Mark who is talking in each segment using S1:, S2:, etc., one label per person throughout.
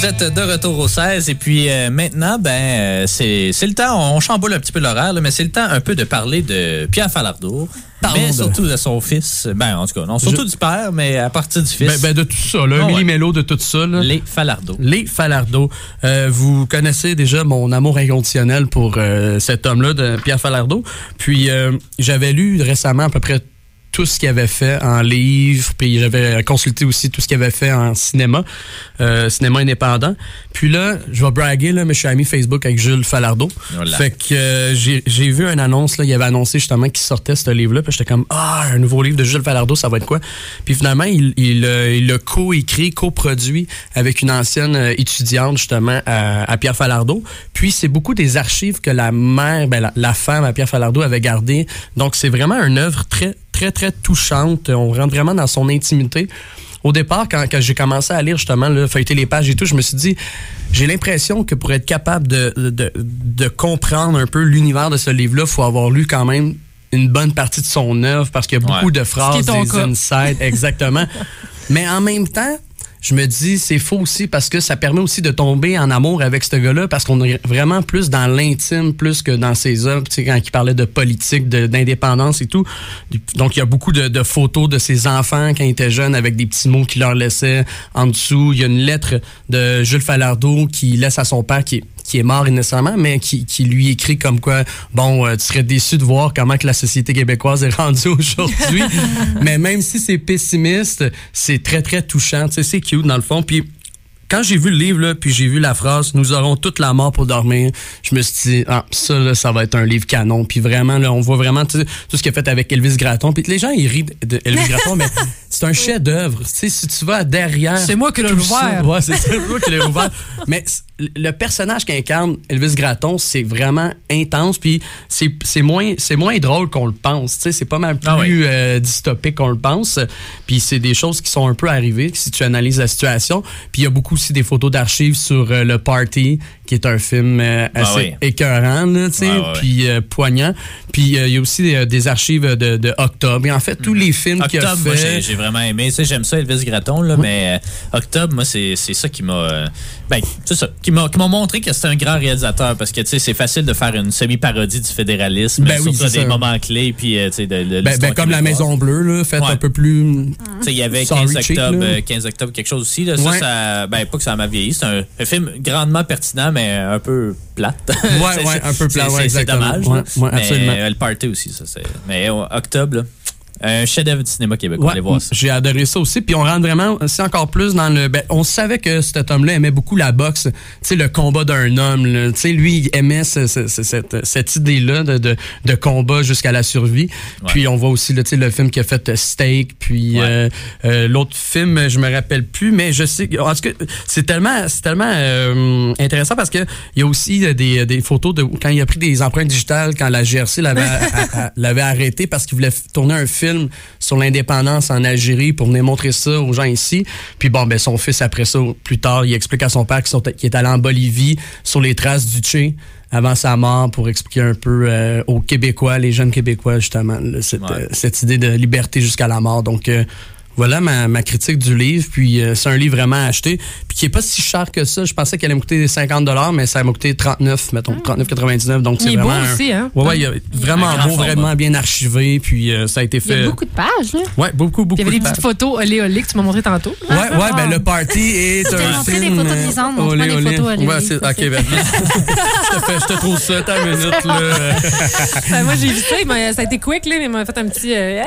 S1: Vous êtes de retour au 16 et puis maintenant, c'est le temps, on chamboule un petit peu l'horaire, là, mais c'est le temps un peu de parler de Pierre Falardeau, mais surtout de son fils. En tout cas, non, surtout du père, mais à partir du fils.
S2: De tout ça, là, millimélo de tout ça. Là.
S1: Les Falardeau.
S2: Les Falardeau. Vous connaissez déjà mon amour inconditionnel pour cet homme-là, de Pierre Falardeau. Puis j'avais lu récemment à peu près tout ce qu'il avait fait en livre, puis j'avais consulté aussi tout ce qu'il avait fait en cinéma, cinéma indépendant. Puis là, je vais braguer, là, mais je suis ami Facebook avec Jules Falardeau. Voilà. Fait que j'ai vu une annonce, là, il avait annoncé justement qu'il sortait ce livre-là, puis j'étais comme, un nouveau livre de Jules Falardeau, ça va être quoi? Puis finalement, il l'a co-écrit, co-produit avec une ancienne étudiante, justement, à Pierre Falardeau. Puis c'est beaucoup des archives que la mère, la femme à Pierre Falardeau avait gardées. Donc c'est vraiment une œuvre très touchante. On rentre vraiment dans son intimité. Au départ, quand j'ai commencé à lire, justement, là, feuilleter les pages et tout, je me suis dit, j'ai l'impression que pour être capable de comprendre un peu l'univers de ce livre-là, il faut avoir lu quand même une bonne partie de son œuvre parce qu'il y a beaucoup de phrases, des insights, exactement. Mais en même temps, je me dis, c'est faux aussi parce que ça permet aussi de tomber en amour avec ce gars-là parce qu'on est vraiment plus dans l'intime, plus que dans ses œuvres. Tu sais, quand il parlait de politique, d'indépendance et tout. Donc, il y a beaucoup de photos de ses enfants quand ils étaient jeunes avec des petits mots qu'il leur laissait en dessous. Il y a une lettre de Jules Falardeau qui laisse à son père qui est mort nécessairement, mais qui lui écrit comme quoi, tu serais déçu de voir comment que la société québécoise est rendue aujourd'hui. Mais même si c'est pessimiste, c'est très, très touchant. Tu sais, c'est cute dans le fond. Puis quand j'ai vu le livre, là, puis j'ai vu la phrase « Nous aurons toute la mort pour dormir », je me suis dit « ça, là, ça va être un livre canon. » Puis vraiment, là, on voit vraiment tout ce qu'il a fait avec Elvis Gratton. Puis les gens, ils rient d'Elvis Gratton, mais c'est un chef-d'œuvre. Tu sais, si tu vas derrière...
S3: C'est moi qui l'ai ouvert.
S2: Ouais, c'est moi qui l'ai ouvert. Mais le personnage qu'incarne Elvis Gratton, c'est vraiment intense, puis c'est moins drôle qu'on le pense. Tu sais, c'est pas mal plus dystopique qu'on le pense. Puis c'est des choses qui sont un peu arrivées si tu analyses la situation. Puis il y a beaucoup aussi des photos d'archives sur Le Party, qui est un film assez écœurant, tu sais, puis poignant. Puis il y a aussi des archives de Octobre. Et en fait, tous les films qu'il a fait...
S1: Moi, j'ai vraiment aimé. Tu sais, j'aime ça, Elvis Gratton, là, mais Octobre, moi, c'est ça qui m'a... c'est ça, qui m'a montré que c'était un grand réalisateur, parce que, tu sais, c'est facile de faire une semi-parodie du fédéralisme, sur des moments clés, puis, tu sais, de
S2: comme La Maison Bleue, là, fait un peu plus...
S1: Tu sais, il y avait 15 octobre, quelque chose aussi, là. Ça, pas que ça m'a vieilli. C'est un film grandement pertinent, mais un peu plate.
S2: Un peu plate,
S1: c'est dommage.
S2: Absolument.
S1: Mais Le Party aussi, ça, c'est... Mais Octobre, là, un chef-d'œuvre du cinéma québécois. Allez voir ça.
S2: J'ai adoré ça aussi. Puis on rentre vraiment aussi encore plus dans le... on savait que cet homme-là aimait beaucoup la boxe. Tu sais, le combat d'un homme. Tu sais, lui, il aimait cette idée-là de combat jusqu'à la survie. Ouais. Puis on voit aussi le film qu'il a fait Steak. Puis l'autre film, je me rappelle plus, mais je sais... En tout cas, c'est tellement intéressant parce que il y a aussi des photos de quand il a pris des empreintes digitales quand la GRC l'avait arrêté parce qu'il voulait tourner un film sur l'indépendance en Algérie pour venir montrer ça aux gens ici. Puis son fils, après ça, plus tard, il explique à son père qu'il est allé en Bolivie sur les traces du Che avant sa mort pour expliquer un peu aux Québécois, les jeunes Québécois, justement, cette idée de liberté jusqu'à la mort. Donc, voilà ma critique du livre. Puis c'est un livre vraiment à acheter. Puis qui est pas si cher que ça. Je pensais qu'elle allait me coûter 50$, mais ça m'a coûté 39,99$. Donc c'est vraiment...
S3: Il est beau aussi, hein?
S2: Ouais, il est vraiment beau, vraiment bien archivé. Puis ça a été fait...
S3: Il y a beaucoup de pages, là.
S2: Ouais, beaucoup de pages.
S3: Il y avait des petites photos olé que tu m'as montré tantôt.
S2: Le Party est un film...
S4: des photos de Lisande, on prend des photos olé.
S2: OK, je te trouve ça, ta minute, là.
S3: Moi, j'ai vu ça. Ça a été quick, là, mais il m'a fait un petit...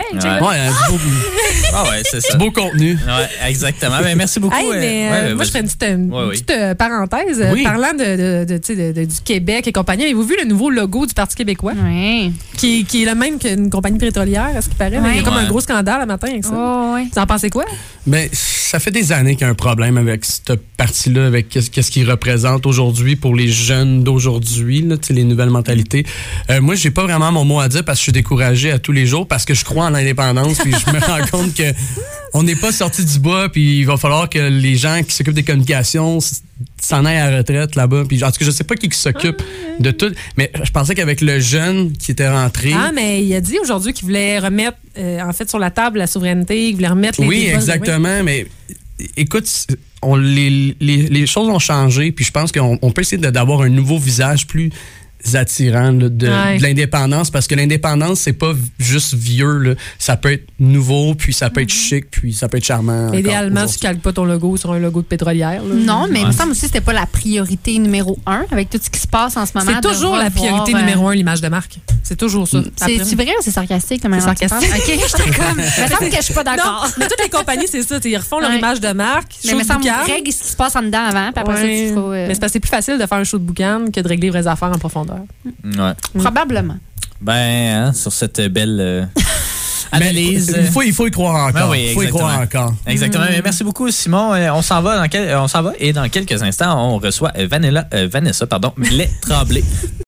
S2: C'est beau contenu.
S1: Ouais, exactement. Ben, merci beaucoup.
S3: Moi, je ferais une petite parenthèse.
S4: Oui.
S3: Parlant du Québec et compagnie, avez-vous vu le nouveau logo du Parti québécois?
S4: Oui.
S3: Qui est le même qu'une compagnie pétrolière, à ce qui paraît. Il y a comme un gros scandale le matin avec ça. Vous en pensez quoi?
S2: Ben, ça fait des années qu'il y a un problème avec cette partie-là, avec qu'est-ce qu'il représente aujourd'hui pour les jeunes d'aujourd'hui, là, les nouvelles mentalités. Moi, j'ai pas vraiment mon mot à dire parce que je suis découragé à tous les jours parce que je crois en l'indépendance puis je me rends compte que on n'est pas sorti du bois puis il va falloir que les gens qui s'occupent des communications s'en aillent à la retraite là-bas. Puis, en tout cas, je sais pas qui s'occupe de tout, mais je pensais qu'avec le jeune qui était rentré...
S3: mais il a dit aujourd'hui qu'il voulait remettre en fait sur la table la souveraineté, qu'il voulait remettre les...
S2: Oui, exactement, mais écoute... les choses ont changé, puis je pense qu'on peut essayer d'avoir un nouveau visage plus attirant là, de l'indépendance, parce que l'indépendance, c'est pas juste vieux, là. Ça peut être nouveau, puis ça peut être chic, puis ça peut être charmant.
S3: Idéalement, tu calques pas ton logo sur un logo de pétrolière. Là.
S4: Non, mais il me semble aussi que c'était pas la priorité numéro 1 avec tout ce qui se passe en ce moment.
S3: C'est toujours la priorité numéro 1, l'image de marque. C'est toujours ça.
S4: C'est vrai ou c'est sarcastique?
S3: C'est sarcastique.
S4: OK, j'étais comme... Il me semble que je suis pas d'accord.
S3: Non, mais toutes les compagnies, c'est ça. Ils refont leur image de marque.
S4: Mais il me semble règle ce qui se passe en dedans avant, puis après ça, tu feras...
S3: Mais c'est parce que c'est plus facile de faire un show de boucan que de régler les vraies affaires en profondeur.
S1: Ouais.
S4: Probablement.
S1: Ben, sur cette belle analyse.
S2: Il faut y croire encore.
S1: Oui,
S2: il faut y croire encore.
S1: Exactement. Merci beaucoup, Simon. On s'en va et dans quelques instants, on reçoit Vanessa Blais-Tremblay.